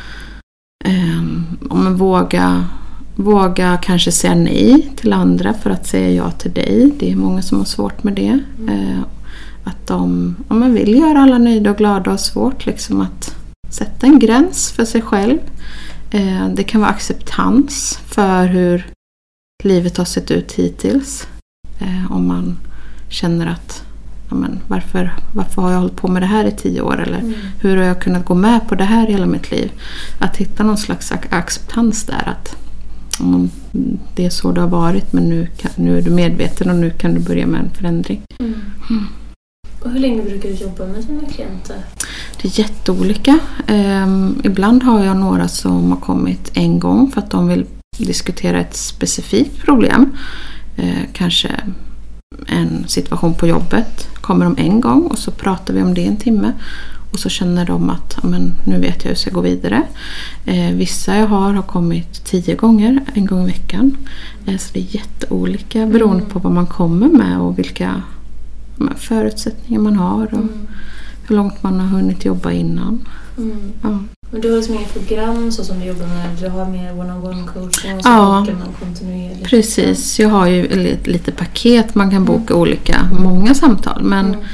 eh, om att våga våga kanske säga nej till andra för att säga ja till dig. Det är många som har svårt med det. Mm. Eh, att de om man vill göra alla nöjda och glada och svårt liksom att sätta en gräns för sig själv. Eh, det kan vara acceptans för hur livet har sett ut hittills. Eh, om man känner att ja, men, varför, varför har jag hållit på med det här i tio år? Eller mm. hur har jag kunnat gå med på det här hela mitt liv? Att hitta någon slags acceptans där. Att om det är så det har varit, men nu, kan, nu är du medveten och nu kan du börja med en förändring. Mm. Mm. Och hur länge brukar du jobba med dina klienter? Det är jätteolika. Eh, ibland har jag några som har kommit en gång för att de vill diskutera ett specifikt problem. Eh, kanske en situation på jobbet. Kommer de en gång och så pratar vi om det en timme. Och så känner de att ja, men, nu vet jag hur jag ska gå vidare. Eh, vissa jag har har kommit tio gånger, en gång i veckan. Eh, så det är jätteolika beroende mm. på vad man kommer med och vilka men, förutsättningar man har. Och mm. hur långt man har hunnit jobba innan. Mm. Ja. Men du har liksom inget program så som du jobbar med, du har mer one-on-one coaching och så ja, bokar man kontinuerligt. Precis, jag har ju lite, lite paket, man kan boka mm. olika, många samtal. Men, mm.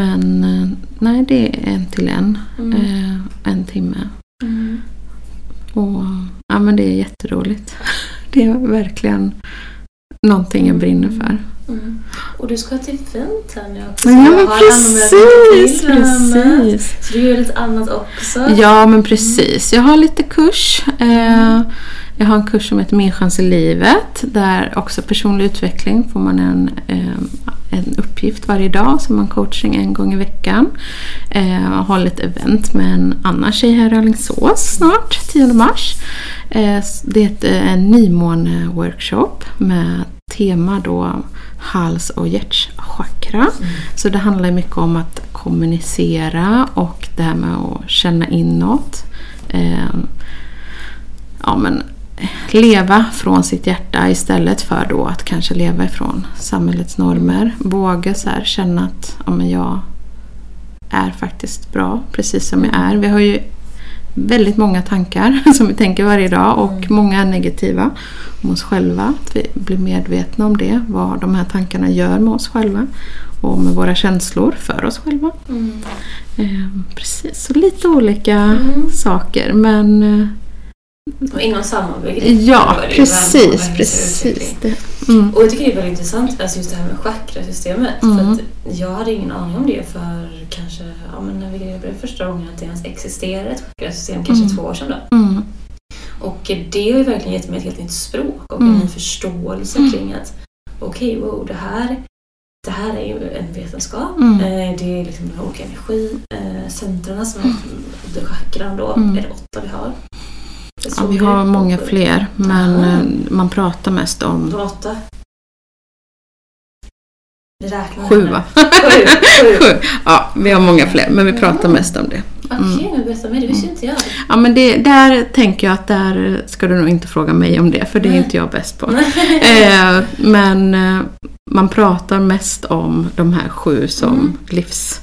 men nej, det är en till en, mm. eh, en timme. Mm. Och ja, men det är jätteroligt. Det är verkligen någonting jag brinner för. Mm. Och du ska till event här nu också. Ja, men precis, precis. Så du gör lite annat också. Ja, men precis. Jag har lite kurs. Eh, jag har en kurs som heter Min chans i livet. Där också personlig utveckling får man en, eh, en uppgift varje dag. Så man coaching en gång i veckan. Eh, jag har lite event med en annan tjej här i Alingsås snart, tionde mars. Eh, det är en nymåne-workshop med tema då hals- och hjärtchakra. Mm. Så det handlar mycket om att kommunicera och det här med att känna inåt. Eh, ja, men leva från sitt hjärta istället för då att kanske leva ifrån samhällets normer. Våga så här känna att ja, men jag är faktiskt bra precis som jag är. Vi har ju väldigt många tankar som vi tänker varje dag och mm. många är negativa om oss själva. Att vi blir medvetna om det, vad de här tankarna gör med oss själva och med våra känslor för oss själva. Mm. Eh, precis, så lite olika mm. saker, men och inom samma begrepp. Ja, precis, precis. Det. Mm. Och jag tycker det är väldigt intressant, alltså just det här med chakrasystemet. Mm. För att jag hade ingen aning om det för kanske, ja men när vi grejade första gången att det ens existerar ett chakrasystem, kanske mm. två år sedan då. Mm. Och det har ju verkligen gett mig ett helt nytt språk och mm. en ny förståelse mm. kring att okej, okay, wow, det här det här är ju en vetenskap. Mm. Eh, det är liksom de olika energicentrarna som är under chakran då. Mm. Är det åtta vi har? Ja, vi har många fler, men Aha. man pratar mest om... De åtta? Vi räknar Sju, va? Sju, sju. Sju. Ja, vi har många fler, men vi pratar mm. mest om det. Mm. Okej, okay, men berätta mig, det visste inte jag. Ja, men det, där tänker jag att där ska du nog inte fråga mig om det, för det är Nej. inte jag bäst på. eh, men eh, man pratar mest om de här sju som mm. livs...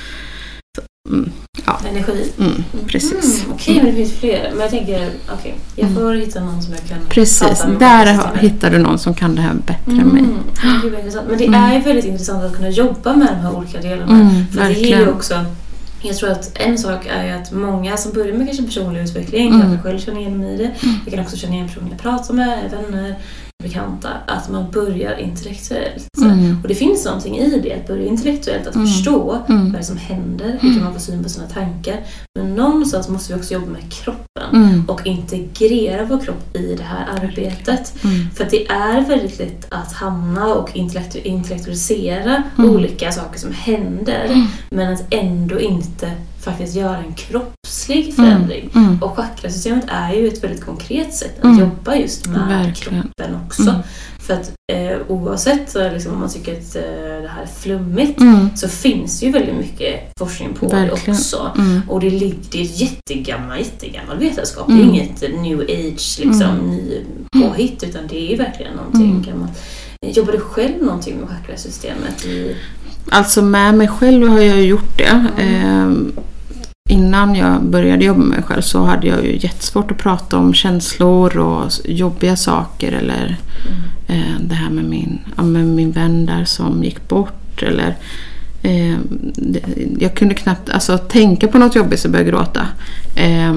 Mm. Ja. Energi. Mm, precis. Mm, okej, okay, men det finns fler. Men jag tänker, okej, okay, jag får mm. hitta någon som jag kan Precis, där hittar du någon som kan det här bättre mm. än mig. Men det är ju väldigt intressant att kunna jobba med de här olika delarna. Mm, för verkligen. Det är ju också, jag tror att en sak är att många som börjar med kanske personlig utveckling mm. kanske själv känner igen mig i det. Mm. Jag kan också känna igen personer jag pratar med, vänner, bekanta, att man börjar intellektuellt. Mm. Och det finns någonting i det, att börja intellektuellt, att mm. förstå mm. vad det är som händer, hur kan man få syn på sina tankar. Men någonstans måste vi också jobba med kroppen mm. och integrera vår kropp i det här arbetet. Mm. För det är väldigt lätt att hamna och intellektu- intellektualisera mm. olika saker som händer, mm. men att ändå inte faktiskt göra en kroppslig förändring. Mm. Mm. Och chakrasystemet är ju ett väldigt konkret sätt att mm. jobba just med Verkligen. kroppen också. Mm. För att eh, oavsett liksom, om man tycker att eh, det här är flummigt mm. så finns ju väldigt mycket forskning på Verkligen. det också. Mm. Och det, det är jättegammal, jättegammal vetenskap. Mm. Det är inget new age liksom, mm. ny påhitt, utan det är ju verkligen någonting mm. gammalt. Jobbar du själv någonting med chakrasystemet? I... Alltså med mig själv har jag gjort det. Mm. Eh, Innan jag började jobba med mig själv så hade jag ju jättesvårt att prata om känslor och jobbiga saker. Eller mm. eh, det här med min, ja, med min vän där som gick bort. Eller, eh, det, jag kunde knappt alltså, tänka på något jobbigt så började jag gråta. Eh,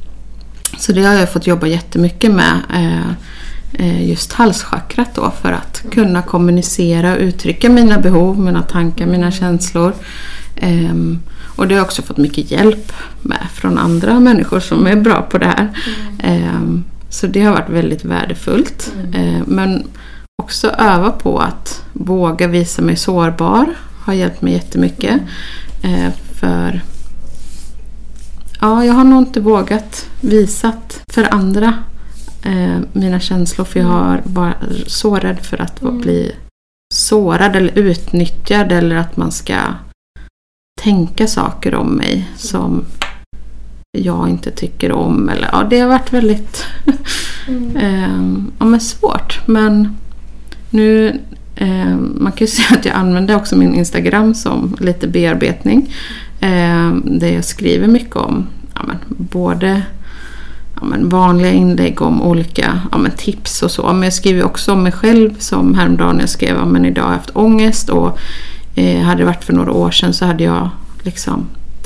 så det har jag fått jobba jättemycket med. Eh, just halschakrat då, för att mm. kunna kommunicera och uttrycka mina behov, mina tankar, mina mm. känslor. Eh, Och det har jag också fått mycket hjälp med från andra människor som är bra på det här. Mm. Så det har varit väldigt värdefullt. Mm. Men också öva på att våga visa mig sårbar har hjälpt mig jättemycket. Mm. För ja, jag har nog inte vågat visat för andra mina känslor. För jag har varit så rädd för att mm. bli sårad eller utnyttjad, eller att man ska tänka saker om mig som jag inte tycker om. Eller, ja, det har varit väldigt mm. eh, ja, men svårt. Men nu eh, man kan ju säga att jag använder också min Instagram som lite bearbetning. Eh, där jag skriver mycket om ja, men, både ja, men, vanliga inlägg om olika ja, men, tips och så. Men jag skriver också om mig själv, som häromdagen jag skrev men idag har jag haft ångest, och Eh, hade det varit för några år sedan så hade jag liksom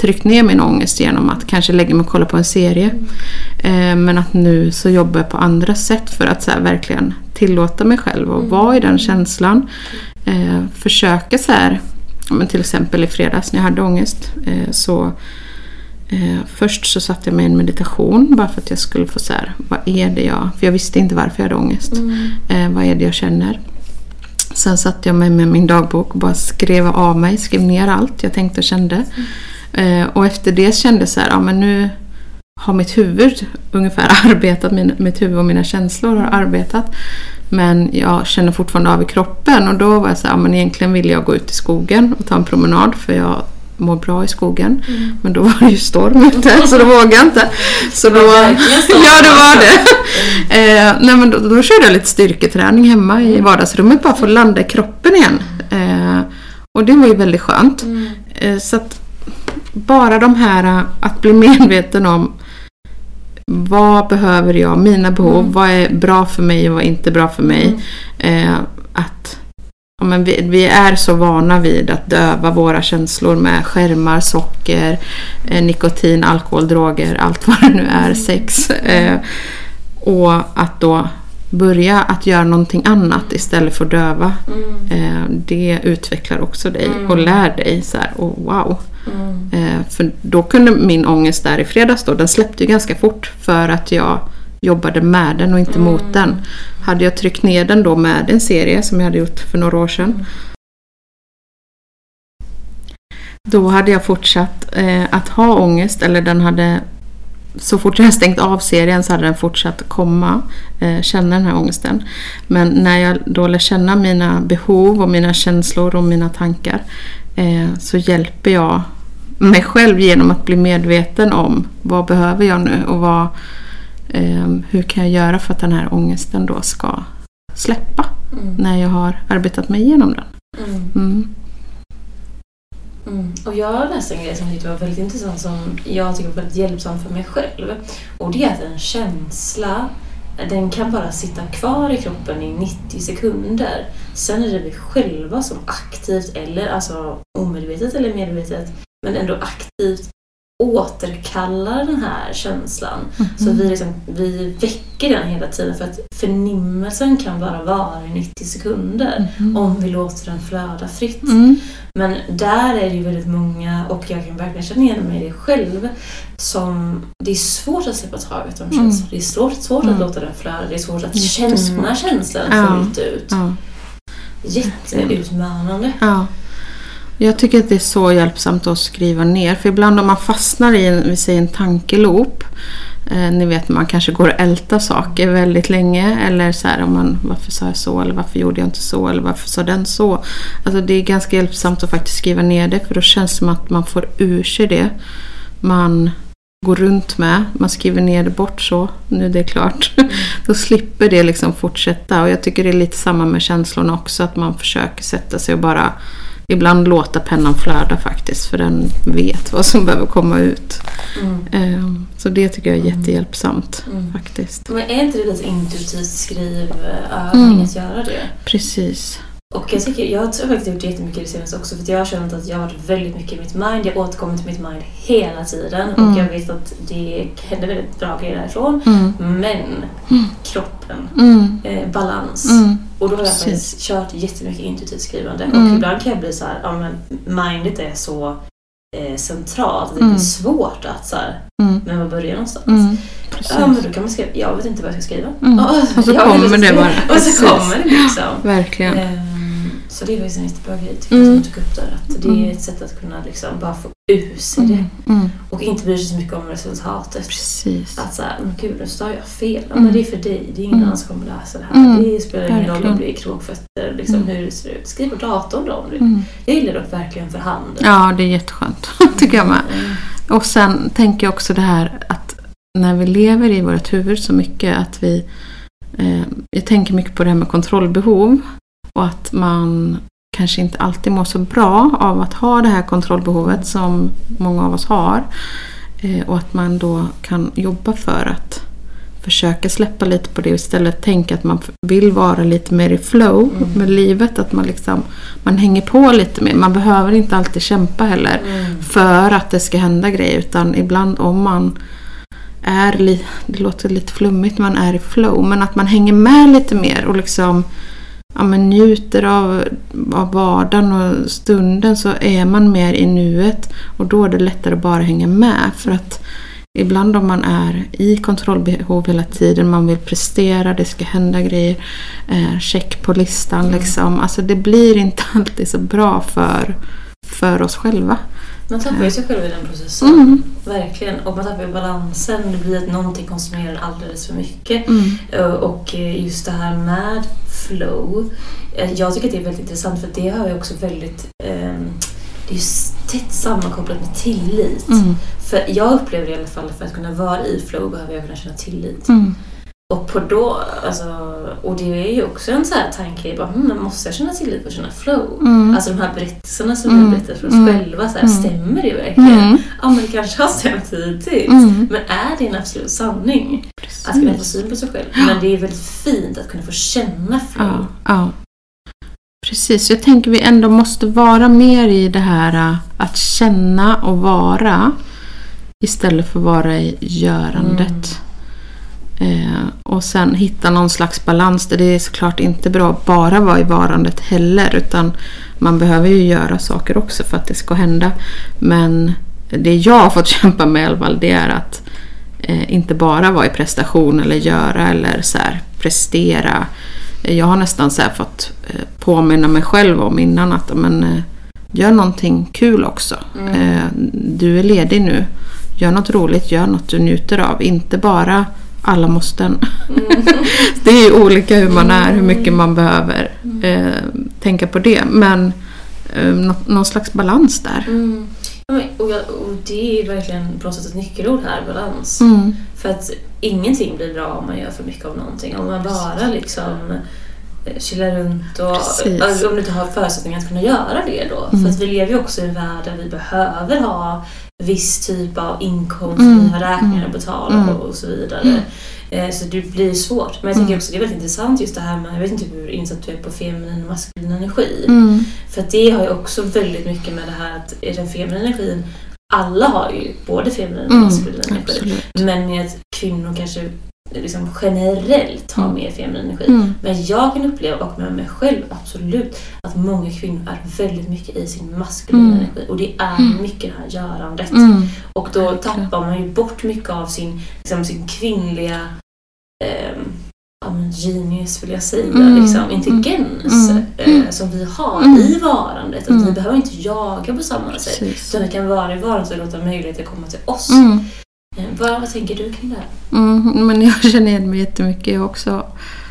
tryckt ner min ångest genom att kanske lägga mig och kolla på en serie. Eh, men att nu så jobbar jag på andra sätt för att så här, verkligen tillåta mig själv och vara i den känslan. Eh, försöka så här, men till exempel i fredags när jag hade ångest eh, så eh, först så satte jag mig i en meditation bara för att jag skulle få så här, vad är det jag, för jag visste inte varför jag hade ångest. Mm. Eh, vad är det jag känner? Sen satt jag mig med min dagbok och bara skrev av mig, skrev ner allt jag tänkte och kände. Mm. Eh, och efter det kände jag så här, ja men nu har mitt huvud ungefär arbetat, min, mitt huvud och mina känslor har arbetat. Men jag känner fortfarande av i kroppen och då var jag så här, ja men egentligen vill jag gå ut i skogen och ta en promenad för jag mår bra i skogen. Mm. Men då var det ju storm ute så då vågade jag inte. Så då, ja det var det. eh, nej, men då, då körde jag lite styrketräning hemma i vardagsrummet bara för att landa i kroppen igen. Eh, och det var ju väldigt skönt. Mm. Eh, så att bara de här att bli medveten om vad behöver jag, mina behov, mm. vad är bra för mig och vad är inte bra för mig. Mm. Eh, att ja, men vi, vi är så vana vid att döva våra känslor med skärmar, socker, eh, nikotin, alkohol, droger, allt vad det nu är, mm. sex. Eh, och att då börja att göra någonting annat istället för att döva. Mm. Eh, det utvecklar också dig mm. och lär dig så här, oh, wow. Mm. Eh, för då kunde min ångest där i fredags då, den släppte ju ganska fort för att jag jobbade med den och inte mm. mot den. Hade jag tryckt ner den då med en serie som jag hade gjort för några år sedan. Mm. Då hade jag fortsatt eh, att ha ångest, eller den hade, så fort jag stängt av serien så hade den fortsatt komma, eh, känna den här ångesten. Men när jag då lär känna mina behov och mina känslor och mina tankar eh, så hjälper jag mig själv genom att bli medveten om vad behöver jag nu och vad, eh, hur kan jag göra för att den här ångesten då ska släppa mm. när jag har arbetat mig igenom den. Mm. Mm. Mm. Och jag läste en grej som jag tyckte var väldigt intressant, som jag tycker var väldigt hjälpsam för mig själv. Och det är att en känsla, den kan bara sitta kvar i kroppen i nittio sekunder. Sen är det vi själva som aktivt, eller alltså omedvetet eller medvetet, men ändå aktivt återkallar den här känslan. Mm-hmm. Så vi, liksom, vi väcker den hela tiden, för att förnimmelsen kan bara vara i nittio sekunder mm-hmm. om vi låter den flöda fritt. Mm. Men där är det ju väldigt många, och jag kan verkligen känna igen mig i det själv, som det är svårt att släppa taget om känslor. Mm. Det är svårt, svårt mm. att låta den flöda. Det är svårt att känna känslan ja. fullt ut. Ja. Jätteutmanande. Ja. Jag tycker att det är så hjälpsamt att skriva ner. För ibland om man fastnar i en, vi säger en tankeloop. Eh, ni vet, man kanske går och ältar saker väldigt länge. Eller så här, om man, varför sa jag så? Eller varför gjorde jag inte så? Eller varför sa den så? Alltså det är ganska hjälpsamt att faktiskt skriva ner det. För då känns det som att man får ur sig det. Man går runt med. Man skriver ner det bort så. Nu är det klart. Mm. Då slipper det liksom fortsätta. Och jag tycker det är lite samma med känslorna också. Att man försöker sätta sig och bara ibland låta pennan flöda faktiskt, för den vet vad som behöver komma ut. Mm. Så det tycker jag är jättehjälpsamt mm. faktiskt. Men är inte det lite intuitivt skrivövning mm. att göra det? Precis. Och jag tycker, jag har faktiskt gjort jättemycket det senaste också, för jag har känt att jag har varit väldigt mycket i mitt mind. Jag återkommer till mitt mind hela tiden mm. och jag vet att det händer väldigt bra grejer därifrån. Mm. Men mm. kroppen, mm. Eh, balans. Mm. Och då har jag faktiskt kört jättemycket intuitivt skrivande. Mm. Och ibland kan jag bli så här, ja men mindet är så eh, centralt att det mm. blir svårt att så här, mm. men vad börjar någonstans? Mm. Ja, men då kan man skriva, jag vet inte vad jag ska skriva. Mm. Och, och så kommer det bara. Och så kommer det liksom. Verkligen. Um, så det var ju en jättebra grej tycker jag, som jag tog upp där. Att det är ett sätt att kunna liksom bara få ur sig det. Mm. Och inte bry sig så mycket om resultatet. Precis. Att såhär, men gud, nu står jag fel. Ja, men det är för dig. Det är ingen mm. annan som kommer läsa det här. Mm. Det spelar ingen roll om det blir krokfötter, liksom, mm. hur det ser ut. Skriv på datorn då om du. Mm. Jag gillar dock verkligen för hand. Ja, det är jätteskönt. Tycker jag med. Mm. Och sen tänker jag också det här att när vi lever i vårt huvud så mycket att vi eh, jag tänker mycket på det här med kontrollbehov, och att man kanske inte alltid mår så bra av att ha det här kontrollbehovet som många av oss har, eh, och att man då kan jobba för att försöka släppa lite på det och istället tänka att man vill vara lite mer i flow mm. med livet, att man liksom man hänger på lite mer. Man behöver inte alltid kämpa heller mm. för att det ska hända grejer, utan ibland om man är li- det låter lite flummigt, man är i flow, men att man hänger med lite mer och liksom ja, men njuter av, av vardagen och stunden, så är man mer i nuet och då är det lättare att bara hänga med. För att ibland om man är i kontrollbehov hela tiden, man vill prestera, det ska hända grejer, eh, check på listan mm. liksom. Alltså det blir inte alltid så bra för, för oss själva. Man tappar ju sig själv i den processen. Mm. Verkligen. Och man tappar ju balansen. Det blir att någonting konsumerar alldeles för mycket. Mm. Och just det här med flow. Jag tycker att det är väldigt intressant, för det har ju också väldigt um, det är ju tätt sammankopplat med tillit. Mm. För jag upplever i alla fall, för att kunna vara i flow behöver jag kunna känna tillit. Mm. Och på då, alltså, och det är ju också en så här tanke, bara, hm, måste jag känna tillit för att känna flow? Mm. Alltså de här berättelserna som mm. vi berättar för oss mm. själva, så här, mm. stämmer det verkligen? Mm. Ja, men det kanske har stämt hittills. Mm. Men är det en absolut sanning? Precis. Att kunna få syn på sig själv. Men det är väldigt fint att kunna få känna flow. Ja, ja. Precis, jag tänker vi ändå måste vara mer i det här att känna och vara istället för att vara i görandet. Mm. Eh, och sen hitta någon slags balans där. Det är såklart inte bra att bara vara i varandet heller, utan man behöver ju göra saker också för att det ska hända. Men det jag har fått kämpa med i alla fall, det är att eh, inte bara vara i prestation eller göra eller så här, prestera. Jag har nästan så här fått eh, påminna mig själv om innan att men, eh, gör någonting kul också. Mm. Eh, du är ledig nu. Gör något roligt, gör något du njuter av. Inte bara alla måste. Mm. Det är ju olika hur man är, hur mycket man behöver eh, tänka på det. Men eh, nå- någon slags balans där. Mm. Ja, men, och, jag, och det är verkligen processets nyckelord här, balans. Mm. För att ingenting blir bra om man gör för mycket av någonting. Om man bara liksom chillar runt och alltså, om du inte har förutsättningar att kunna göra det då. Mm. För att vi lever ju också i en värld där vi behöver ha viss typ av inkomst, mm. vi har räkningar att betala mm. och så vidare. Mm. Eh, så det blir svårt. Men jag tänker också det är väldigt intressant just det här med, jag vet inte hur insatt du är på feminin och maskulin energi. Mm. För att det har ju också väldigt mycket med det här att i den feminina energin, alla har ju både feminin och maskulin mm. energi. Absolut. Men med att kvinnor kanske liksom generellt har mm. mer feminin energi. Mm. Men jag kan uppleva, och med mig själv absolut, att många kvinnor är väldigt mycket i sin maskulina mm. energi. Och det är mm. mycket det här görandet. Mm. Och då tappar man ju bort mycket av sin, liksom, sin kvinnliga eh, genius vill jag säga, mm. liksom, intelligens mm. eh, som vi har mm. i varandet. Och mm. vi behöver inte jaga på samma sätt. Precis. Utan vi kan vara i varandet och låta möjligheter komma till oss. Mm. Vad, vad tänker du kring det här? Mm, men jag känner igen mig jättemycket. Jag också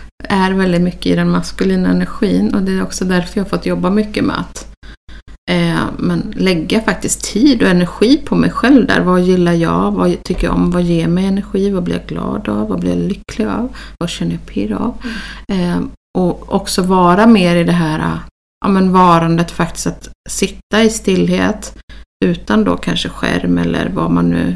är väldigt mycket i den maskulina energin. Och det är också därför jag har fått jobba mycket med att eh, men lägga faktiskt tid och energi på mig själv där. Vad gillar jag? Vad tycker jag om? Vad ger mig energi? Vad blir jag glad av? Vad blir jag lycklig av? Vad känner jag pirr av? Mm. Eh, och också vara mer i det här ja, men varandet faktiskt, att sitta i stillhet utan då kanske skärm eller vad man nu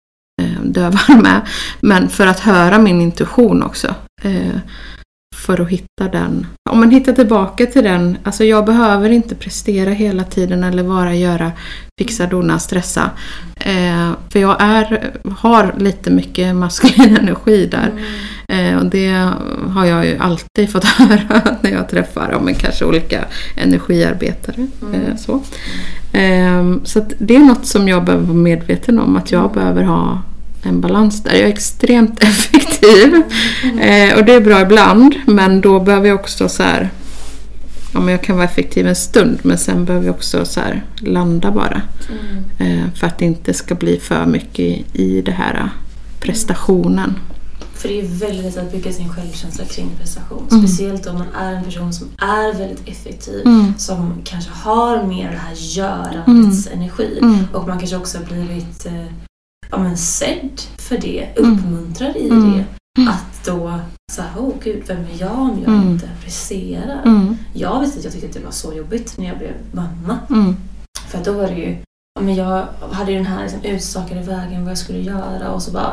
dövar med, men för att höra min intuition också, eh, för att hitta den, om man hittar tillbaka till den, alltså jag behöver inte prestera hela tiden eller bara göra, fixa, dona, stressa, eh, för jag är, har lite mycket maskulin energi där. Mm. eh, och det har jag ju alltid fått höra när jag träffar om en kanske olika energiarbetare. Mm. eh, så eh, så att det är något som jag behöver vara medveten om, att jag behöver ha en balans där. Jag är extremt effektiv mm. eh, och det är bra ibland, men då behöver jag också så här, ja, men jag kan vara effektiv en stund, men sen behöver jag också så här landa bara mm. eh, för att det inte ska bli för mycket i, i det här prestationen. För det är väldigt lätt att bygga sin självkänsla kring prestation. Mm. Speciellt om man är en person som är väldigt effektiv. Mm. Som kanske har mer det här görandets mm. energi. Mm. Och man kanske också har blivit eh, ja, men sedd för det. Uppmuntrad mm. i det. Mm. Att då så här, åh gud, vem är jag om jag mm. inte presterar? Mm. Jag visste att jag tyckte att det var så jobbigt när jag blev mamma. Mm. För då var det ju, ja, men jag hade ju den här liksom, utstakade vägen vad jag skulle göra. Och så bara,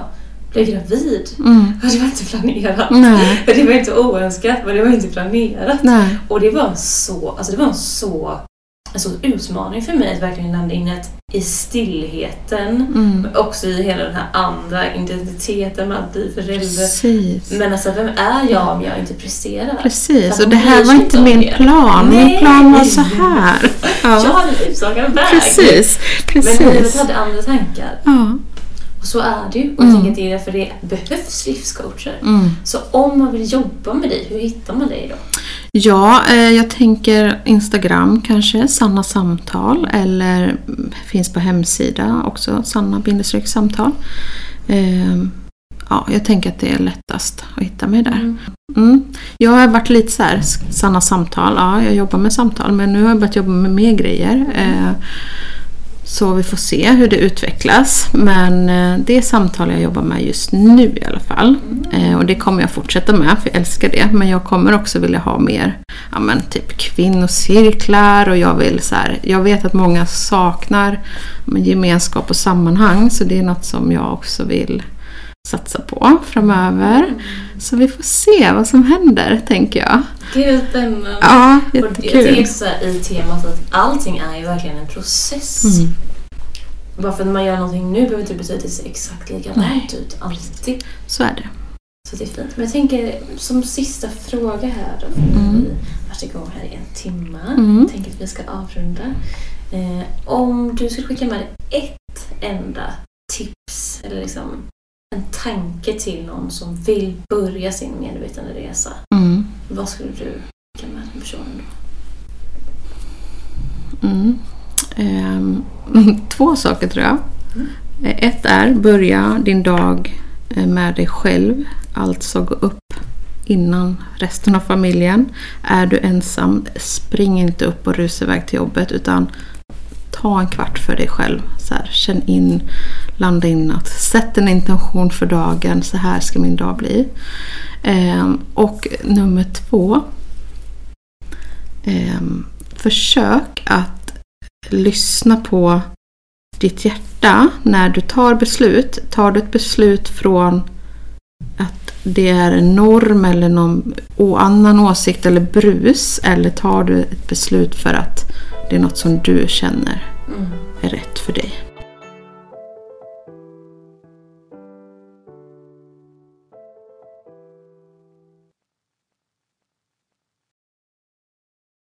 blev gravid. Mm. Det var inte planerat. Nej. Det var inte oönskat, men det var inte planerat. Nej. Och det var så, alltså det var en så, en så utmaning för mig att verkligen landa in ett i stillheten. Mm. Men också i hela den här andra identiteten med att bli förälder. Precis. Men alltså, vem är jag om jag inte presterar? Precis, och det här var inte min plan. Nej. Min plan var så här. Ja. Jag hade en utstakad väg. Precis, precis. Men livet hade andra tankar. Ja. Och så är det ju. Och jag Mm. tänker att det är därför det behövs livscoacher. Mm. Så om man vill jobba med dig, hur hittar man dig då? Ja, eh, jag tänker Instagram kanske, Sanna Samtal, eller finns på hemsida också, Sanna-samtal. Eh, ja, jag tänker att det är lättast att hitta mig där. Mm. Mm. Jag har varit lite så här, Sanna Samtal, ja, jag jobbar med samtal, men nu har jag börjat jobba med mer grejer. Eh, Så vi får se hur det utvecklas. Men det är samtal jag jobbar med just nu i alla fall. Mm. Och det kommer jag fortsätta med, för jag älskar det. Men jag kommer också vilja ha mer, ja men typ kvinnocirklar. Och jag vill så här, jag vet att många saknar gemenskap och sammanhang. Så det är något som jag också vill satsa på framöver. Mm. Så vi får se vad som händer, tänker jag. Det är spännande. Ja, jättekul. Och jag tänker så här, i temat att allting är ju verkligen en process. Mm. Bara för att man gör någonting nu behöver det betyda att det ser exakt likadant ut. Alltid. Så är det. Så det är fint. Men jag tänker som sista fråga här då. Mm. Vi har varit igång här i en timme. Mm. Jag tänker att vi ska avrunda. Eh, om du skulle skicka med dig ett enda tips eller liksom en tanke till någon som vill börja sin medvetande resa. Mm. Vad skulle du skicka med den personen då? Mm. Um, två saker tror jag. Mm. Ett är, börja din dag med dig själv. Alltså gå upp innan resten av familjen. Är du ensam, spring inte upp och rusa iväg till jobbet, utan ta en kvart för dig själv. Så här, känn in, landa in att sätt en intention för dagen. Så här ska min dag bli. Um, och nummer två. Um, försök att lyssna på ditt hjärta när du tar beslut. Tar du ett beslut från att det är en norm eller någon annan åsikt eller brus, eller tar du ett beslut för att det är något som du känner är rätt för dig?